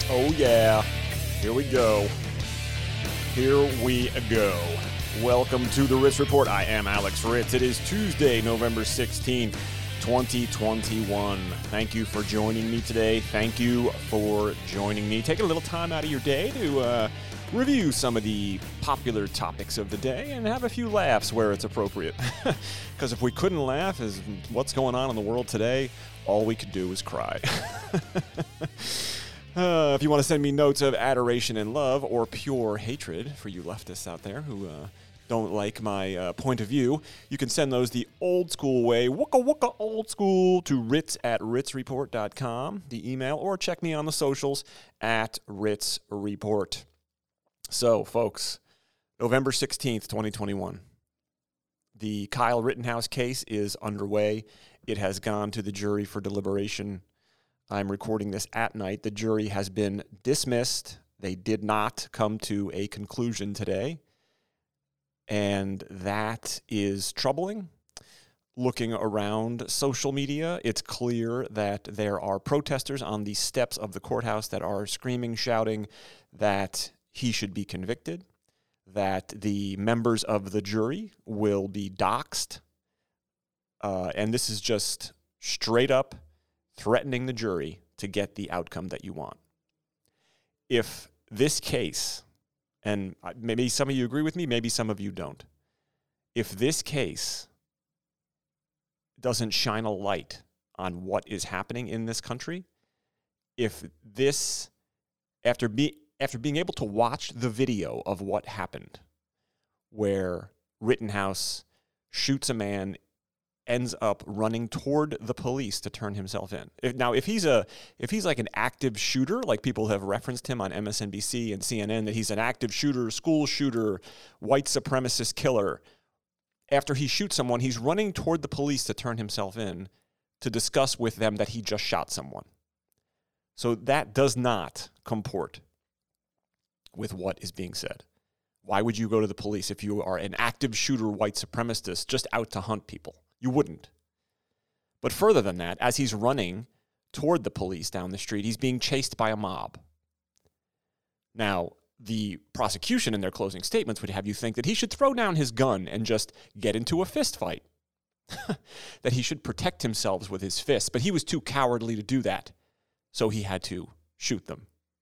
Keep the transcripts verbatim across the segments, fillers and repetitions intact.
Oh yeah, here we go. Here we go. Welcome to the Ritz Report. I am Alex Ritz. It is Tuesday, November sixteenth, twenty twenty-one. Thank you for joining me today. Thank you for joining me. Take a little time out of your day to uh, review some of the popular topics of the day and have a few laughs where it's appropriate. Because if we couldn't laugh at what's going on in the world today, all we could do is cry. Uh, if you want to send me notes of adoration and love or pure hatred for you leftists out there who uh, don't like my uh, point of view, you can send those the old school way, wooka wooka old school, to ritz at ritz report dot com, the email, or check me on the socials at Ritz Report. So, folks, November sixteenth, twenty twenty-one. The Kyle Rittenhouse case is underway. It has gone to the jury for deliberation. I'm recording this at night. The jury has been dismissed. They did not come to a conclusion today. And that is troubling. Looking around social media, it's clear that there are protesters on the steps of the courthouse that are screaming, shouting that he should be convicted, that the members of the jury will be doxxed. Uh, and this is just straight up threatening the jury to get the outcome that you want. If this case, and maybe some of you agree with me, maybe some of you don't, if this case doesn't shine a light on what is happening in this country, if this, after, be, after being able to watch the video of what happened, where Rittenhouse shoots a man, ends up running toward the police to turn himself in. If, now, if he's a, if he's like an active shooter, like people have referenced him on M S N B C and C N N, that he's an active shooter, school shooter, white supremacist killer, after he shoots someone, he's running toward the police to turn himself in to discuss with them that he just shot someone. So that does not comport with what is being said. Why would you go to the police if you are an active shooter, white supremacist, just out to hunt people? You wouldn't. But further than that, as he's running toward the police down the street, he's being chased by a mob. Now, the prosecution in their closing statements would have you think that he should throw down his gun and just get into a fist fight. That he should protect himself with his fists, but he was too cowardly to do that, so he had to shoot them.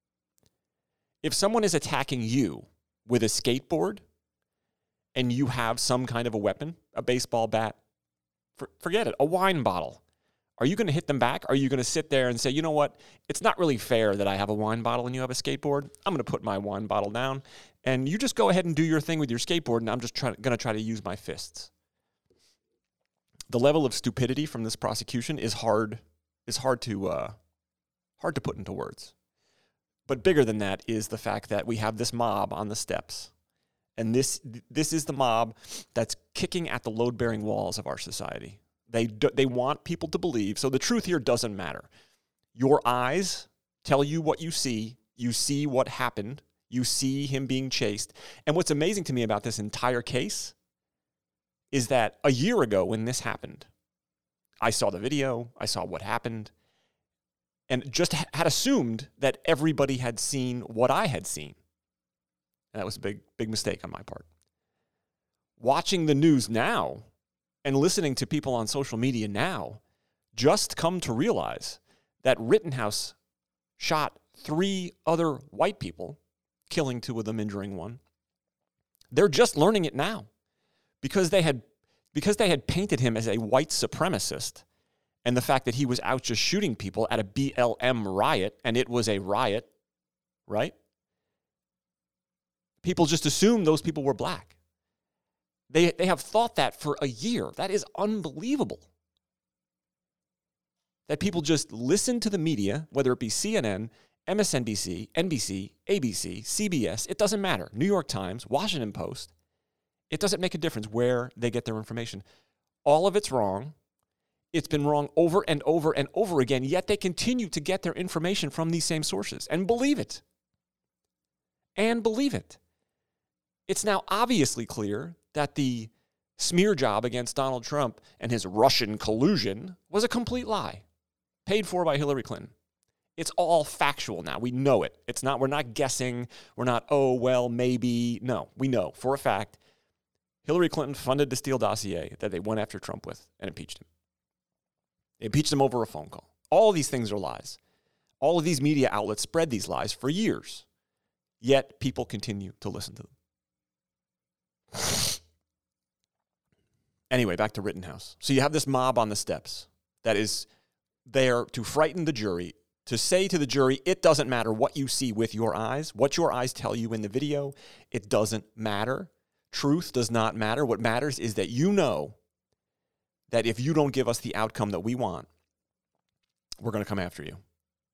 If someone is attacking you with a skateboard and you have some kind of a weapon, a baseball bat, For, forget it, a wine bottle. Are you going to hit them back? Are you going to sit there and say, you know what, it's not really fair that I have a wine bottle and you have a skateboard. I'm going to put my wine bottle down, and you just go ahead and do your thing with your skateboard, and I'm just try, going to try to use my fists. The level of stupidity from this prosecution is hard is hard to uh, hard to put into words. But bigger than that is the fact that we have this mob on the steps. And this this is the mob that's kicking at the load-bearing walls of our society. They do, they want people to believe. So the truth here doesn't matter. Your eyes tell you what you see. You see what happened. You see him being chased. And what's amazing to me about this entire case is that a year ago when this happened, I saw the video. I saw what happened. And just had assumed that everybody had seen what I had seen. And that was a big, big mistake on my part. Watching the news now and listening to people on social media now, just come to realize that Rittenhouse shot three other white people, killing two of them, injuring one. They're just learning it now because they had, because they had painted him as a white supremacist, and the fact that he was out just shooting people at a B L M riot, and it was a riot, right? People just assume those people were black. They they have thought that for a year. That is unbelievable. That people just listen to the media, whether it be C N N, M S N B C, N B C, A B C, C B S, it doesn't matter. New York Times, Washington Post. It doesn't make a difference where they get their information. All of it's wrong. It's been wrong over and over and over again, yet they continue to get their information from these same sources and believe it. And believe it. It's now obviously clear that the smear job against Donald Trump and his Russian collusion was a complete lie, paid for by Hillary Clinton. It's all factual now. We know it. It's not, we're not guessing. We're not, oh, well, maybe. No, we know for a fact Hillary Clinton funded the Steele dossier that they went after Trump with and impeached him. They impeached him over a phone call. All of these things are lies. All of these media outlets spread these lies for years, yet people continue to listen to them. Anyway, back to Rittenhouse. So you have this mob on the steps that is there to frighten the jury, to say to the jury, it doesn't matter what you see with your eyes, what your eyes tell you in the video, it doesn't matter. Truth does not matter. What matters is that you know that if you don't give us the outcome that we want, we're going to come after you.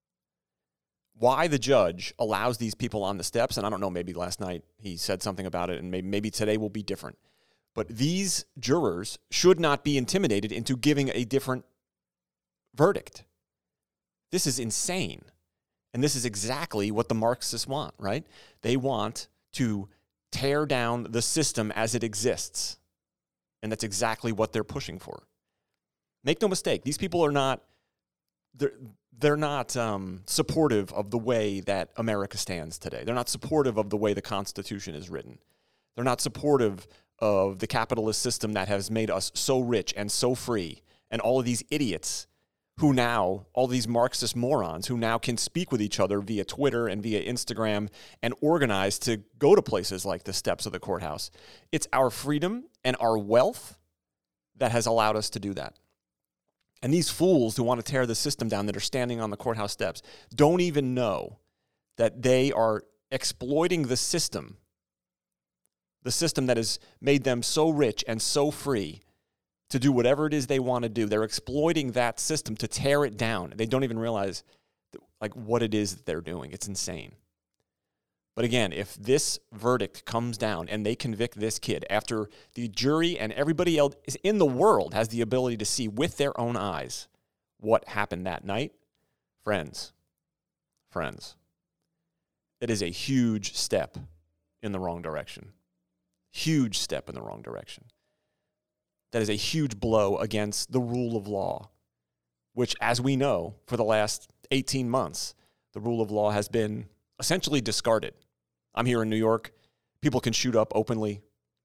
Why the judge allows these people on the steps, and I don't know, maybe last night he said something about it, and maybe, maybe today will be different. But these jurors should not be intimidated into giving a different verdict. This is insane. And this is exactly what the Marxists want, right? They want to tear down the system as it exists. And that's exactly what they're pushing for. Make no mistake, these people are not, they're, they're not um, supportive of the way that America stands today. They're not supportive of the way the Constitution is written. They're not supportive of the capitalist system that has made us so rich and so free, and all of these idiots who now, all these Marxist morons who now can speak with each other via Twitter and via Instagram and organize to go to places like the steps of the courthouse. It's our freedom and our wealth that has allowed us to do that. And these fools who want to tear the system down that are standing on the courthouse steps don't even know that they are exploiting the system, the system that has made them so rich and so free to do whatever it is they want to do. They're exploiting that system to tear it down. They don't even realize like what it is that they're doing. It's insane. But again, if this verdict comes down and they convict this kid after the jury and everybody else in the world has the ability to see with their own eyes what happened that night, friends, friends, it is a huge step in the wrong direction. Huge step in the wrong direction. That is a huge blow against the rule of law, which, as we know, for the last eighteen months, the rule of law has been essentially discarded. I'm here in New York. People can shoot up openly.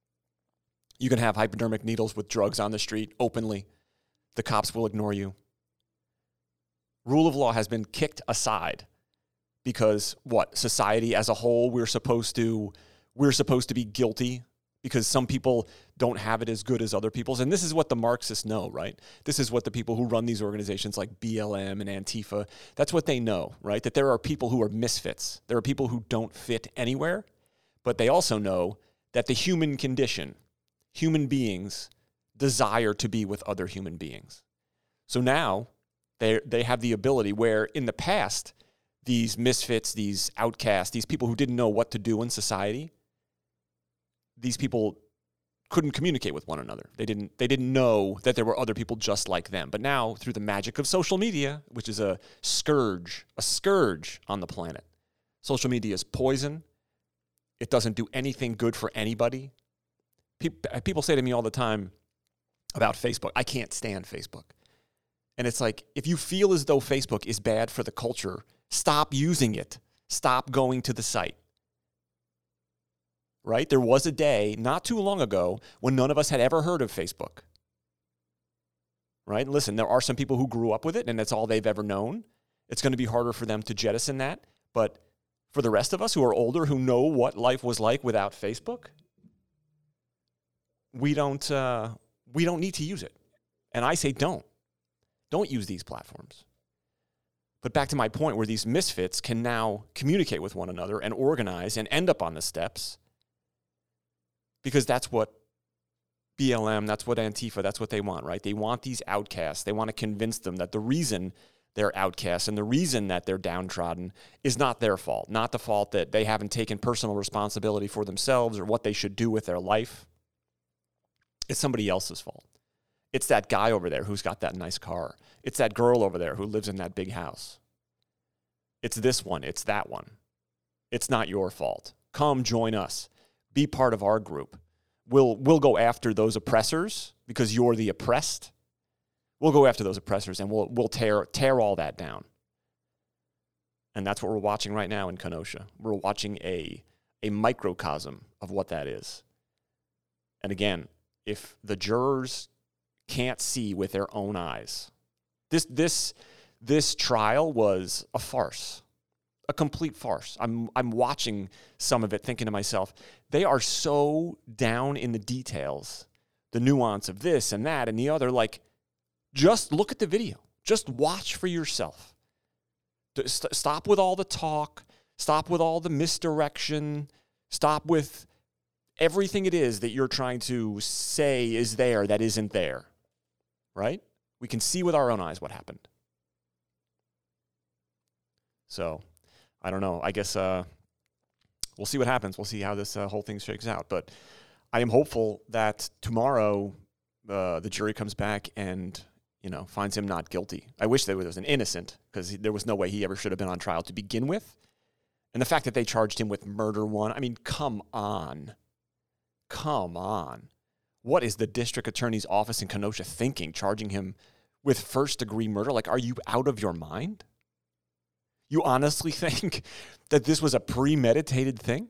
You can have hypodermic needles with drugs on the street openly. The cops will ignore you. Rule of law has been kicked aside because, what, society as a whole, we're supposed to, we're supposed to be guilty because some people don't have it as good as other people's. And this is what the Marxists know, right? This is what the people who run these organizations like B L M and Antifa, that's what they know, right? That there are people who are misfits. There are people who don't fit anywhere, but they also know that the human condition, human beings desire to be with other human beings. So now they they have the ability where in the past, these misfits, these outcasts, these people who didn't know what to do in society, these people couldn't communicate with one another. They didn't they didn't know that there were other people just like them. But now, through the magic of social media, which is a scourge, a scourge on the planet, social media is poison. It doesn't do anything good for anybody. People say to me all the time about Facebook, I can't stand Facebook. And it's like, if you feel as though Facebook is bad for the culture, stop using it. Stop going to the site. Right? There was a day not too long ago when none of us had ever heard of Facebook. Right? Listen, there are some people who grew up with it and that's all they've ever known. It's going to be harder for them to jettison that. But for the rest of us who are older, who know what life was like without Facebook, we don't, uh, we don't need to use it. And I say don't. Don't use these platforms. But back to my point where these misfits can now communicate with one another and organize and end up on the steps. Because that's what B L M, that's what Antifa, that's what they want, right? They want these outcasts. They want to convince them that the reason they're outcasts and the reason that they're downtrodden is not their fault, not the fault that they haven't taken personal responsibility for themselves or what they should do with their life. It's somebody else's fault. It's that guy over there who's got that nice car. It's that girl over there who lives in that big house. It's this one. It's that one. It's not your fault. Come join us. Be part of our group. We'll, we'll go after those oppressors because you're the oppressed. We'll go after those oppressors and we'll, we'll tear, tear all that down. And that's what we're watching right now in Kenosha. We're watching a, a microcosm of what that is. And again, if the jurors can't see with their own eyes, this this this trial was a farce, a complete farce. I'm I'm watching some of it thinking to myself, they are so down in the details, the nuance of this and that and the other. Like, just look at the video. Just watch for yourself. Stop with all the talk. Stop with all the misdirection. Stop with everything it is that you're trying to say is there that isn't there, right? We can see with our own eyes what happened. So, I don't know. I guess uh, we'll see what happens. We'll see how this uh, whole thing shakes out. But I am hopeful that tomorrow uh, the jury comes back and, you know, finds him not guilty. I wish there was an innocent, because there was no way he ever should have been on trial to begin with. And the fact that they charged him with murder one, I mean, come on. Come on. What is the district attorney's office in Kenosha thinking, charging him with first-degree murder? Like, are you out of your mind? You honestly think that this was a premeditated thing?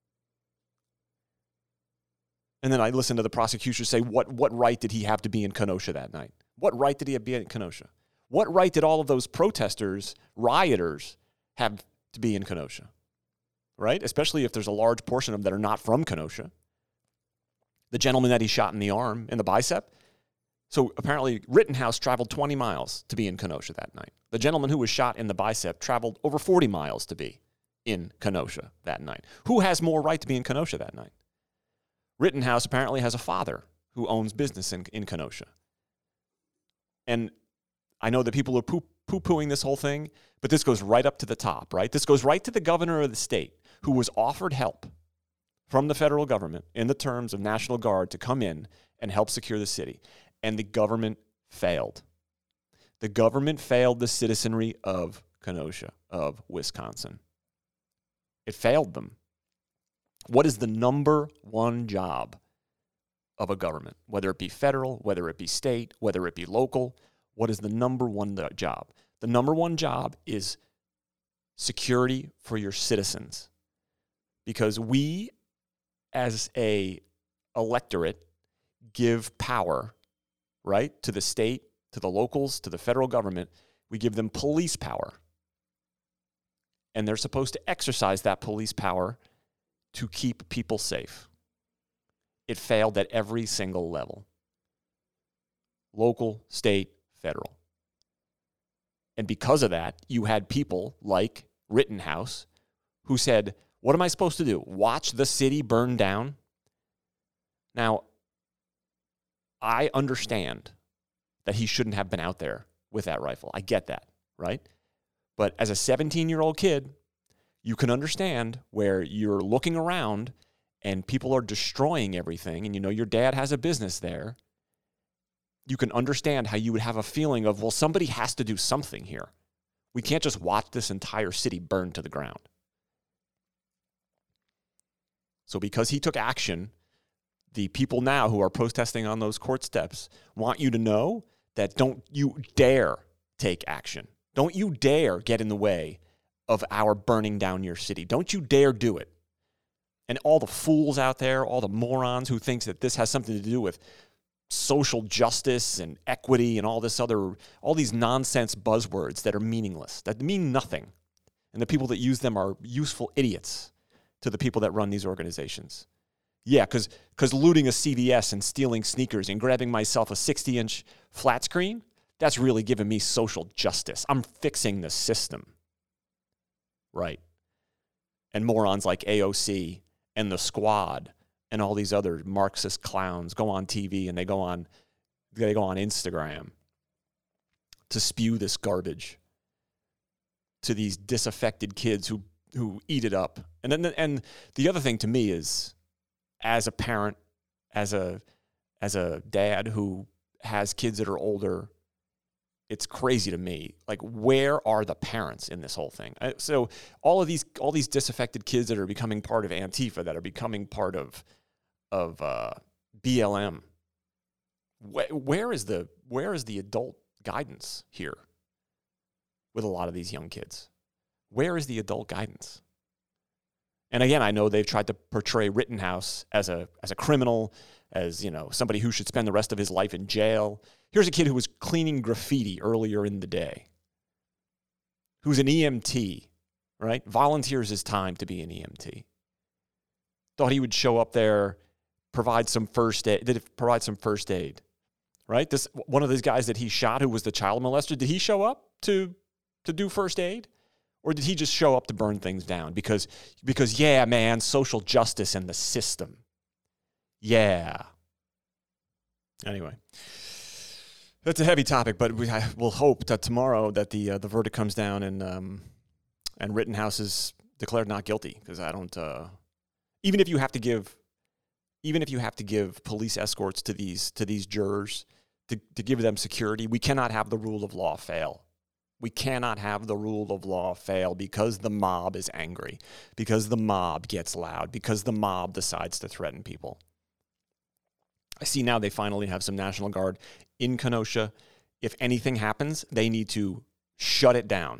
And then I listened to the prosecution say, what, what right did he have to be in Kenosha that night? What right did he have to be in Kenosha? What right did all of those protesters, rioters, have to be in Kenosha? Right? Especially if there's a large portion of them that are not from Kenosha. The gentleman that he shot in the arm, in the bicep. So apparently Rittenhouse traveled twenty miles to be in Kenosha that night. The gentleman who was shot in the bicep traveled over forty miles to be in Kenosha that night. Who has more right to be in Kenosha that night? Rittenhouse apparently has a father who owns business in, in Kenosha. And I know that people are poo- poo-pooing this whole thing, but this goes right up to the top, right? This goes right to the governor of the state who was offered help from the federal government in the terms of National Guard to come in and help secure the city. And the government failed. The government failed the citizenry of Kenosha, of Wisconsin. It failed them. What is the number one job of a government? Whether it be federal, whether it be state, whether it be local, what is the number one job? The number one job is security for your citizens. Because we, as a electorate, give power, right, to the state, to the locals, to the federal government. We give them police power. And they're supposed to exercise that police power to keep people safe. It failed at every single level. Local, state, federal. And because of that, you had people like Rittenhouse who said, what am I supposed to do? Watch the city burn down? Now, I understand that he shouldn't have been out there with that rifle. I get that, right? But as a seventeen-year-old kid, you can understand where you're looking around and people are destroying everything, and you know your dad has a business there. You can understand how you would have a feeling of, well, somebody has to do something here. We can't just watch this entire city burn to the ground. So because he took action, the people now who are protesting on those court steps want you to know that don't you dare take action. Don't you dare get in the way of our burning down your city. Don't you dare do it. And all the fools out there, all the morons who thinks that this has something to do with social justice and equity and all this other, all these nonsense buzzwords that are meaningless, that mean nothing. And the people that use them are useful idiots to the people that run these organizations. Yeah, because because looting a C V S and stealing sneakers and grabbing myself a sixty-inch flat screen, that's really giving me social justice. I'm fixing the system. Right. And morons like A O C and the Squad and all these other Marxist clowns go on T V and they go on they go on Instagram to spew this garbage to these disaffected kids who who eat it up. And then and the other thing to me is, as a parent, as a as a dad who has kids that are older, it's crazy to me. Like, where are the parents in this whole thing? So all of these all these disaffected kids that are becoming part of Antifa, that are becoming part of of uh, B L M, wh- where is the where is the adult guidance here with a lot of these young kids? Where is the adult guidance? And again, I know they've tried to portray Rittenhouse as a as a criminal, as, you know, somebody who should spend the rest of his life in jail. Here's a kid who was cleaning graffiti earlier in the day, who's an E M T, right? Volunteers his time to be an E M T. Thought he would show up there, provide some first aid, did it provide some first aid, right? This one of these guys that he shot who was the child molester, did he show up to to do first aid? Or did he just show up to burn things down? Because, because yeah, man, social justice and the system. Yeah. Anyway, that's a heavy topic, but we I, we'll hope that tomorrow that the uh, the verdict comes down and um, and Rittenhouse is declared not guilty. Because I don't, uh, even if you have to give, even if you have to give police escorts to these to these jurors to to give them security, we cannot have the rule of law fail. We cannot have the rule of law fail because the mob is angry, because the mob gets loud, because the mob decides to threaten people. I see now they finally have some National Guard in Kenosha. If anything happens, they need to shut it down.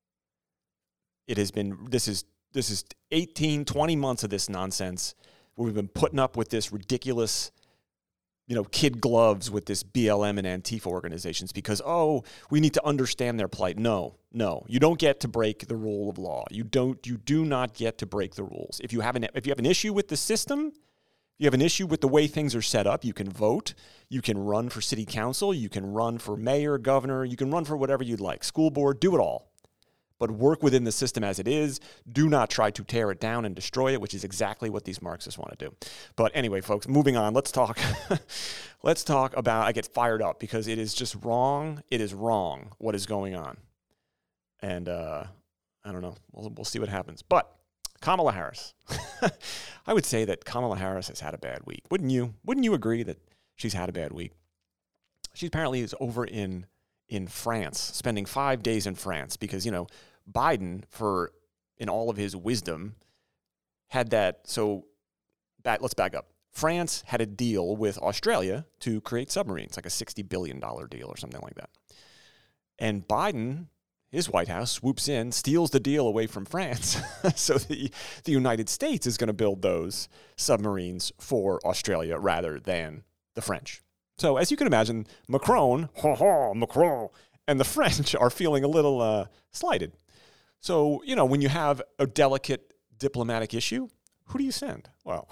It has been, this is, this is eighteen, twenty months of this nonsense where we've been putting up with this ridiculous, you know, kid gloves with this B L M and Antifa organizations because, oh, we need to understand their plight. No, no, you don't get to break the rule of law. You don't, you do not get to break the rules. If you have an, if you have an issue with the system, you have an issue with the way things are set up, you can vote, you can run for city council, you can run for mayor, governor, you can run for whatever you'd like, school board, do it all. But work within the system as it is. Do not try to tear it down and destroy it, which is exactly what these Marxists want to do. But anyway, folks, moving on. Let's talk. Let's talk about, I get fired up because it is just wrong. It is wrong what is going on. And uh, I don't know. We'll, we'll see what happens. But Kamala Harris. I would say that Kamala Harris has had a bad week. Wouldn't you? Wouldn't you agree that she's had a bad week? She apparently is over in in France, spending five days in France because, you know, Biden, for in all of his wisdom, had that. So back, let's back up. France had a deal with Australia to create submarines, like a sixty billion dollars deal or something like that. And Biden, his White House, swoops in, steals the deal away from France. So the, the United States is going to build those submarines for Australia rather than the French. So as you can imagine, Macron, ha ha, Macron, and the French are feeling a little uh, slighted. So, you know, when you have a delicate diplomatic issue, who do you send? Well,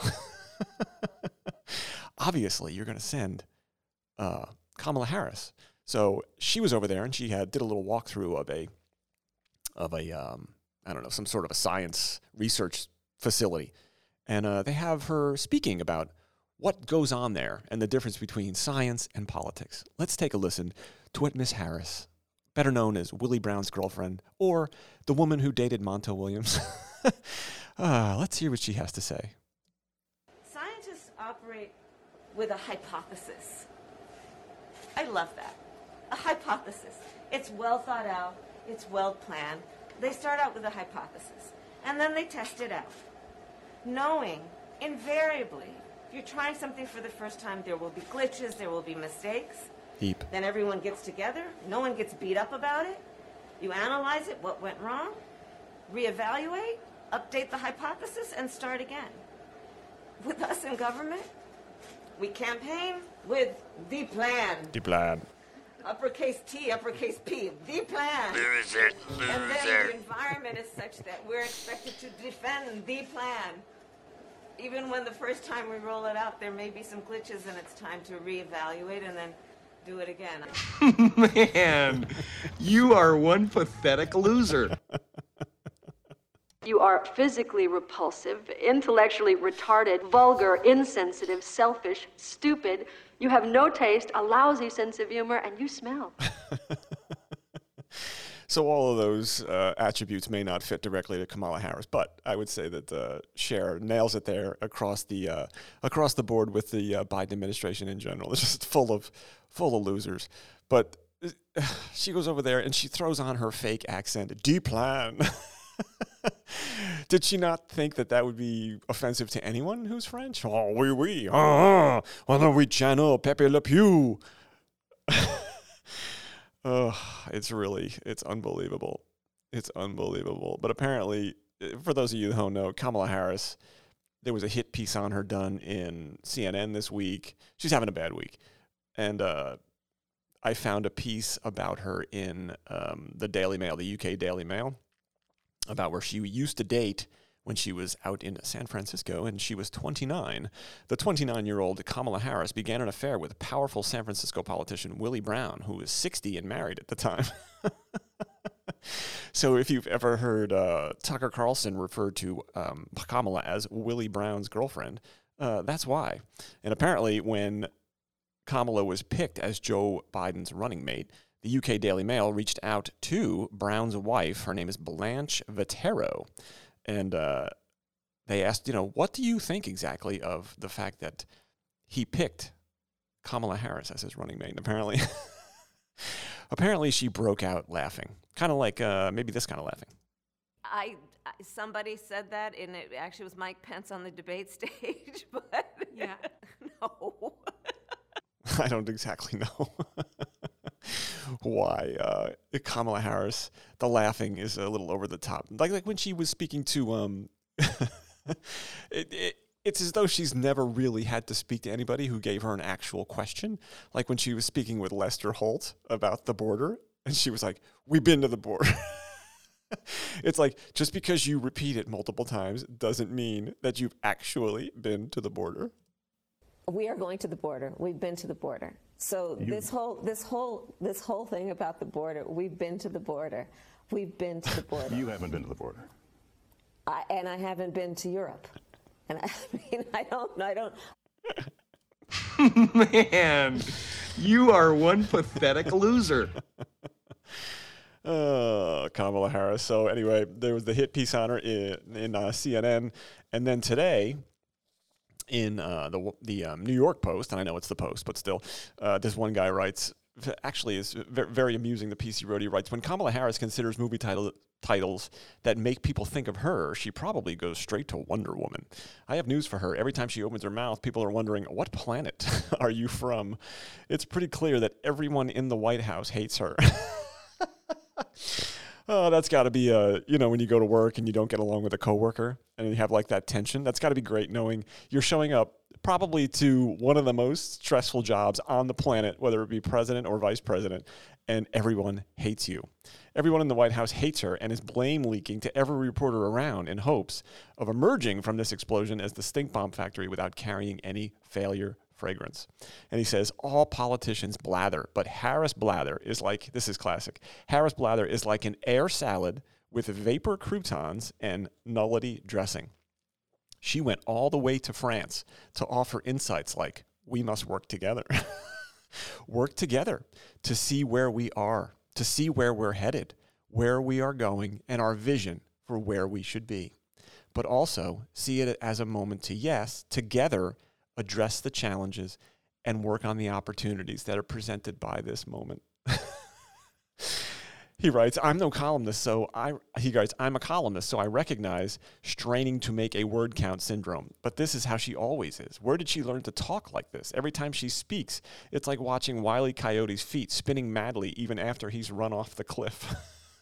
obviously you're going to send uh, Kamala Harris. So she was over there and she had did a little walkthrough of a of a um, I don't know, some sort of a science research facility, and uh, they have her speaking about what goes on there and the difference between science and politics. Let's take a listen to what Miss Harris, better known as Willie Brown's girlfriend, or the woman who dated Monto Williams. uh, let's hear what she has to say. Scientists operate with a hypothesis. I love that. A hypothesis. It's well thought out. It's well planned. They start out with a hypothesis, and then they test it out, knowing invariably, if you're trying something for the first time, there will be glitches, there will be mistakes. Heap. Then everyone gets together. No one gets beat up about it. You analyze it, what went wrong, reevaluate, update the hypothesis, and start again. With us in government, we campaign with the plan. The plan. Uppercase T, uppercase P, the plan. Loser, loser. And then the environment is such that we're expected to defend the plan. Even when the first time we roll it out, there may be some glitches and it's time to reevaluate and then do it again. Man, you are one pathetic loser. You are physically repulsive, intellectually retarded, vulgar, insensitive, selfish, stupid. You have no taste, a lousy sense of humor, and you smell. So all of those uh, attributes may not fit directly to Kamala Harris, but I would say that uh, Cher nails it there across the uh, across the board with the uh, Biden administration in general. It's just full of full of losers. But uh, she goes over there and she throws on her fake accent. Du plan. Did she not think that that would be offensive to anyone who's French? Oh, oui, oui. Ah, ah, oui, Jano, Pepe Le Pew. Oh, it's really, it's unbelievable. It's unbelievable. But apparently, for those of you who don't know, Kamala Harris, there was a hit piece on her done in C N N this week. She's having a bad week. And uh, I found a piece about her in um, the Daily Mail, the U K Daily Mail, about where she used to date when she was out in San Francisco, and she was twenty-nine. The twenty-nine-year-old Kamala Harris began an affair with powerful San Francisco politician Willie Brown, who was sixty and married at the time. So if you've ever heard uh, Tucker Carlson refer to um, Kamala as Willie Brown's girlfriend, uh, that's why. And apparently when Kamala was picked as Joe Biden's running mate, the U K Daily Mail reached out to Brown's wife. Her name is Blanche Vitero. And uh, they asked, you know, what do you think exactly of the fact that he picked Kamala Harris as his running mate? And apparently, apparently she broke out laughing, kind of like uh, maybe this kind of laughing. I, I somebody said that, and it actually was Mike Pence on the debate stage, but Yeah. no. I don't exactly know why uh, Kamala Harris, the laughing is a little over the top. Like like when she was speaking to, um, it, it, it's as though she's never really had to speak to anybody who gave her an actual question. Like when she was speaking with Lester Holt about the border, and she was like, "We've been to the border." It's like, just because you repeat it multiple times doesn't mean that you've actually been to the border. We are going to the border. We've been to the border. So this whole this whole this whole thing about the border, we've been to the border. We've been to the border. You haven't been to the border. I, and I haven't been to Europe. And I mean, I don't I don't Man, you are one pathetic loser. Uh, Kamala Harris. So anyway, there was the hit piece on her in, in uh, C N N, and then today in uh, the the um, New York Post, and I know it's the Post, but still, uh, this one guy writes, actually is very, very amusing, the piece he wrote. He writes, when Kamala Harris considers movie title, titles that make people think of her, she probably goes straight to Wonder Woman. I have news for her. Every time she opens her mouth, people are wondering, what planet are you from? It's pretty clear that everyone in the White House hates her. Oh, that's got to be, uh, you know, when you go to work and you don't get along with a coworker and you have like that tension. That's got to be great knowing you're showing up probably to one of the most stressful jobs on the planet, whether it be president or vice president, and everyone hates you. Everyone in the White House hates her and is blame leaking to every reporter around in hopes of emerging from this explosion as the stink bomb factory without carrying any failure fragrance. And he says, all politicians blather, but Harris blather is like, this is classic, Harris blather is like an air salad with vapor croutons and nullity dressing. She went all the way to France to offer insights like, we must work together. Work together to see where we are, to see where we're headed, where we are going, and our vision for where we should be. But also see it as a moment to, yes, together address the challenges and work on the opportunities that are presented by this moment. He writes, I'm no columnist, so I, he writes, I'm a columnist, so I recognize straining to make a word count syndrome. But this is how she always is. Where did she learn to talk like this? Every time she speaks, it's like watching Wile E. Coyote's feet spinning madly even after he's run off the cliff.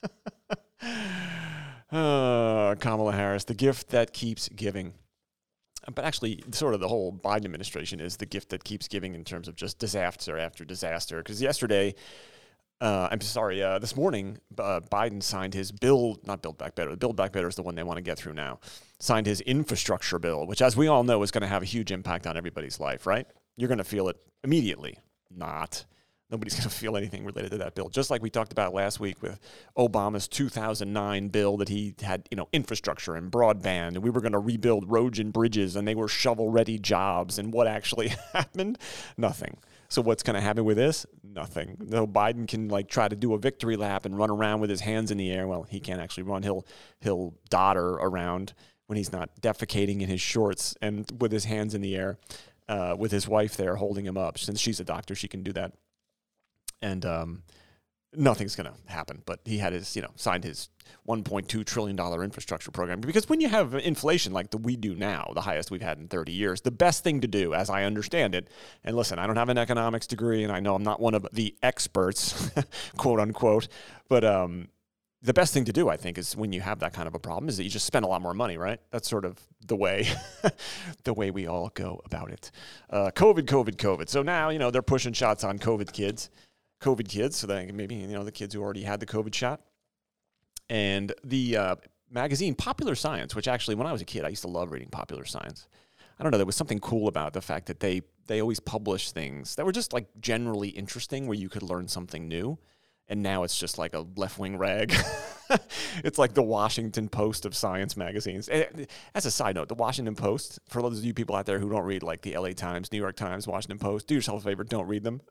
uh, Kamala Harris, the gift that keeps giving. But actually, sort of the whole Biden administration is the gift that keeps giving in terms of just disaster after disaster. Because yesterday, uh, I'm sorry, uh, this morning, uh, Biden signed his bill, not Build Back Better, the Build Back Better is the one they want to get through now, signed his infrastructure bill, which, as we all know, is going to have a huge impact on everybody's life, right? You're going to feel it immediately. Not. Nobody's going to feel anything related to that bill. Just like we talked about last week with Obama's two thousand nine bill that he had, you know, infrastructure and broadband, and we were going to rebuild roads and bridges, and they were shovel-ready jobs. And what actually happened? Nothing. So what's going to happen with this? Nothing. Though Biden can like try to do a victory lap and run around with his hands in the air. Well, he can't actually run. He'll he'll dodder around when he's not defecating in his shorts and with his hands in the air, uh, with his wife there holding him up. Since she's a doctor, she can do that. And um, nothing's going to happen. But he had his, you know, signed his one point two trillion dollars infrastructure program. Because when you have inflation like the we do now, the highest we've had in thirty years, the best thing to do, as I understand it, and listen, I don't have an economics degree, and I know I'm not one of the experts, quote unquote, but um, the best thing to do, I think, is when you have that kind of a problem, is that you just spend a lot more money, right? That's sort of the way, the way we all go about it. Uh, COVID, COVID, COVID. So now, you know, they're pushing shots on COVID kids, COVID kids. So that maybe, you know, the kids who already had the COVID shot. And the uh, magazine Popular Science, which actually, when I was a kid, I used to love reading Popular Science. I don't know, there was something cool about the fact that they, they always published things that were just like generally interesting where you could learn something new. And now it's just like a left-wing rag. It's like the Washington Post of science magazines. As a side note, the Washington Post, for those of you people out there who don't read like the L A Times, New York Times, Washington Post, do yourself a favor, don't read them.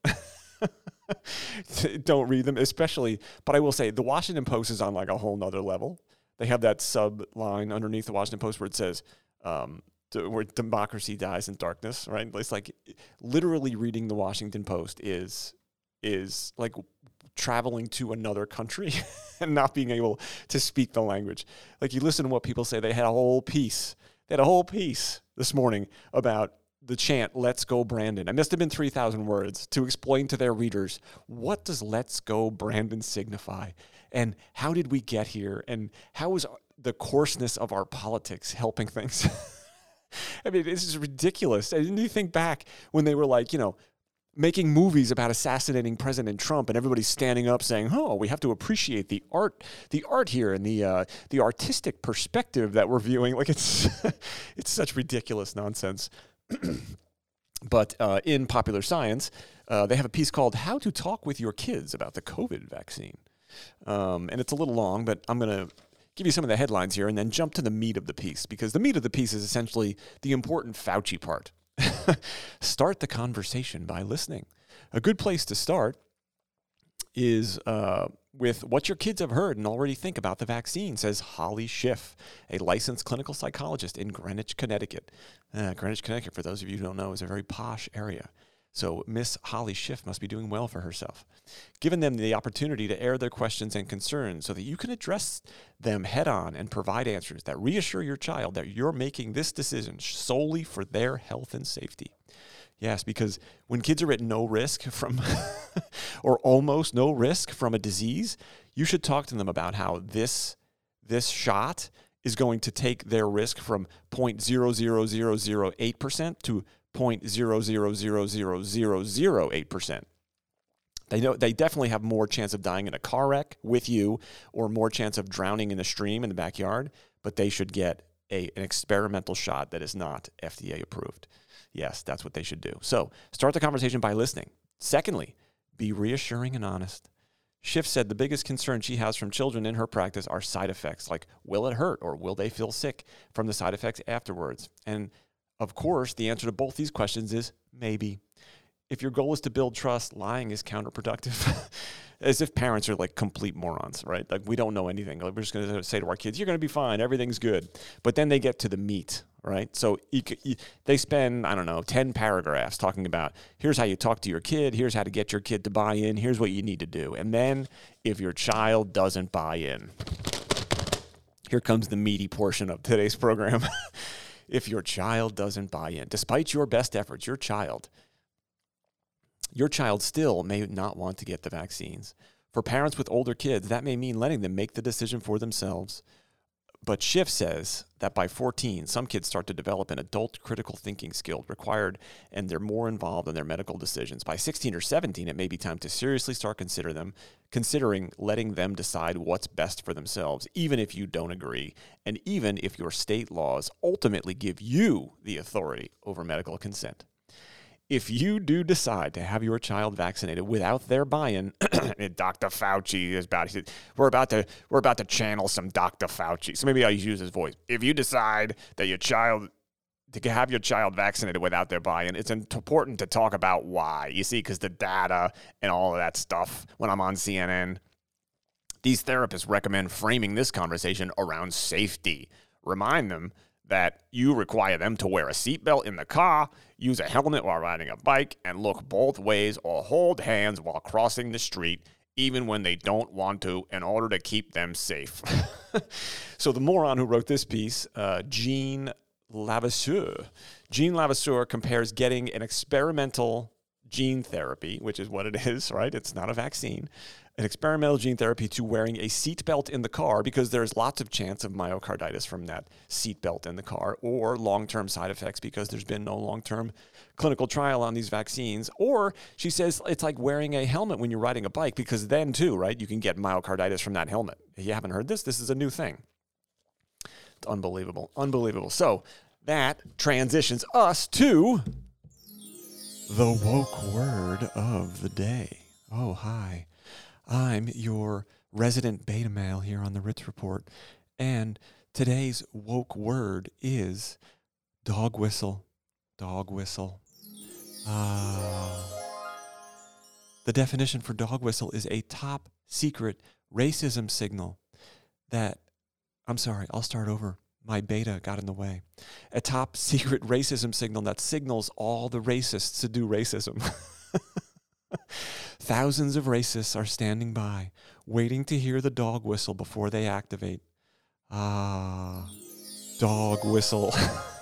Don't read them, especially, but I will say the Washington Post is on like a whole nother level. They have that sub line underneath the Washington Post where it says, um, where democracy dies in darkness, right? It's like literally reading the Washington Post is is like traveling to another country and not being able to speak the language. Like you listen to what people say. They had a whole piece. They had a whole piece this morning about the chant, "Let's go Brandon." It must have been three thousand words to explain to their readers, what does "Let's go Brandon" signify? And how did we get here? And how is the coarseness of our politics helping things? I mean, this is ridiculous. And you think back when they were like, you know, making movies about assassinating President Trump, and everybody's standing up saying, "Oh, we have to appreciate the art, the art here, and the uh, the artistic perspective that we're viewing." Like it's it's such ridiculous nonsense. But uh, in Popular Science, uh, they have a piece called "How to Talk with Your Kids About the COVID Vaccine," um, and it's a little long, but I'm gonna give you some of the headlines here, and then jump to the meat of the piece, because the meat of the piece is essentially the important Fauci part. Start the conversation by listening. A good place to start is uh, with what your kids have heard and already think about the vaccine, says Holly Schiff, a licensed clinical psychologist in Greenwich, Connecticut. Uh, Greenwich, Connecticut, for those of you who don't know, is a very posh area. So Miss Holly Schiff must be doing well for herself. Giving them the opportunity to air their questions and concerns so that you can address them head on and provide answers that reassure your child that you're making this decision solely for their health and safety. Yes, because when kids are at no risk from, or almost no risk from a disease, you should talk to them about how this, this shot is going to take their risk from zero point zero zero zero zero eight percent to zero point zero zero zero zero zero zero eight percent. They know they definitely have more chance of dying in a car wreck with you, or more chance of drowning in a stream in the backyard, but they should get a, an experimental shot that is not F D A approved. Yes, that's what they should do. So start the conversation by listening. Secondly, be reassuring and honest. Schiff said the biggest concern she has from children in her practice are side effects, like will it hurt or will they feel sick from the side effects afterwards? And of course, the answer to both these questions is maybe. If your goal is to build trust, lying is counterproductive. As if parents are like complete morons, right? Like we don't know anything. Like we're just going to say to our kids, "You're going to be fine. Everything's good." But then they get to the meat, right? So you, you, they spend, I don't know, ten paragraphs talking about here's how you talk to your kid. Here's how to get your kid to buy in. Here's what you need to do. And then if your child doesn't buy in, here comes the meaty portion of today's program. If your child doesn't buy in, despite your best efforts, your child, your child still may not want to get the vaccines. For parents with older kids, that may mean letting them make the decision for themselves. But Schiff says that by fourteen, some kids start to develop an adult critical thinking skill required, and they're more involved in their medical decisions. By sixteen or seventeen, it may be time to seriously start consider them, considering letting them decide what's best for themselves, even if you don't agree, and even if your state laws ultimately give you the authority over medical consent. If you do decide to have your child vaccinated without their buy-in, Doctor Fauci is about. We're about to we're about to channel some Doctor Fauci. So maybe I'll use his voice. If you decide that your child to have your child vaccinated without their buy-in, it's important to talk about why. You see, because the data and all of that stuff. When I'm on C N N, these therapists recommend framing this conversation around safety. Remind them that you require them to wear a seatbelt in the car, use a helmet while riding a bike, and look both ways or hold hands while crossing the street, even when they don't want to, in order to keep them safe. So the moron who wrote this piece, uh, Jean Levasseur, Jean Levasseur compares getting an experimental gene therapy, which is what it is, right? It's not a vaccine, an experimental gene therapy to wearing a seatbelt in the car, because there's lots of chance of myocarditis from that seatbelt in the car, or long-term side effects because there's been no long-term clinical trial on these vaccines. Or she says it's like wearing a helmet when you're riding a bike, because then too, right, you can get myocarditis from that helmet. You haven't heard this? This is a new thing. It's unbelievable. Unbelievable. So that transitions us to the woke word of the day. Oh, hi. I'm your resident beta male here on the Ritz Report, and today's woke word is dog whistle. Dog whistle. Uh, the definition for dog whistle is a top secret racism signal that, I'm sorry, I'll start over. My beta got in the way. A top secret racism signal that signals all the racists to do racism. Thousands of racists are standing by, waiting to hear the dog whistle before they activate. Ah, dog whistle.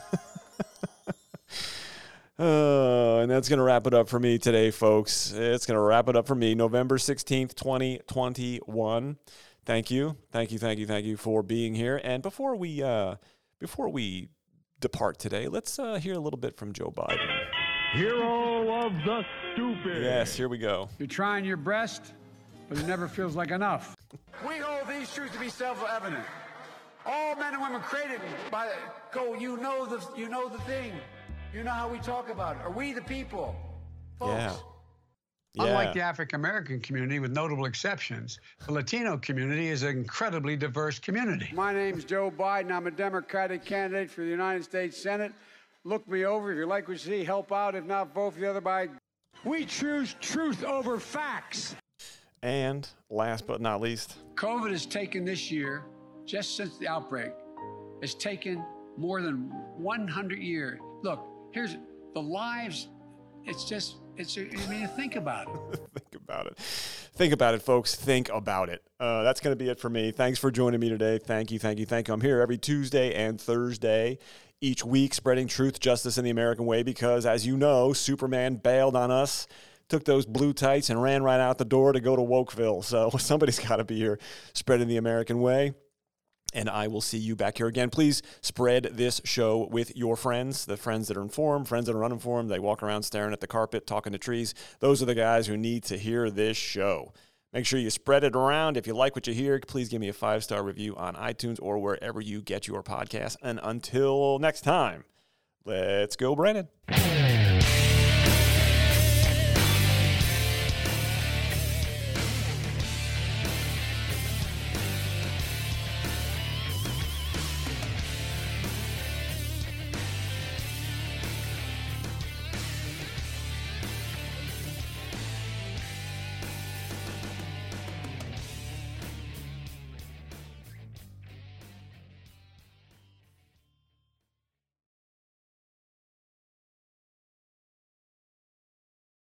uh, and that's going to wrap it up for me today, folks. It's going to wrap it up for me. November sixteenth, twenty twenty-one. Thank you. Thank you, thank you, thank you for being here. And before we uh, before we depart today, let's uh, hear a little bit from Joe Biden. Hero of the stupid. Yes, here we go. You're trying your best, but it never feels like enough. We hold these truths to be self-evident. All men and women created by go. You know the you know the thing. You know how we talk about it. Are we the people, folks? Yeah. Yeah. Unlike the African American community, with notable exceptions, the Latino community is an incredibly diverse community. My name's Joe Biden. I'm a Democratic candidate for the United States Senate. Look me over. If you like what you see, help out. If not, vote for the other by. We choose truth over facts. And last but not least, COVID has taken this year, just since the outbreak, has taken more than one hundred years. Look, here's the lives. It's just, it's, I mean, think about it. Think about it. Think about it, folks. Think about it. Uh, that's going to be it for me. Thanks for joining me today. Thank you, thank you, thank you. I'm here every Tuesday and Thursday each week, spreading truth, justice, in the American way, because, as you know, Superman bailed on us, took those blue tights, and ran right out the door to go to Wokeville. So somebody's got to be here spreading the American way. And I will see you back here again. Please spread this show with your friends, the friends that are informed, friends that are uninformed. They walk around staring at the carpet, talking to trees. Those are the guys who need to hear this show. Make sure you spread it around. If you like what you hear, please give me a five-star review on iTunes or wherever you get your podcasts. And until next time, let's go, Brandon.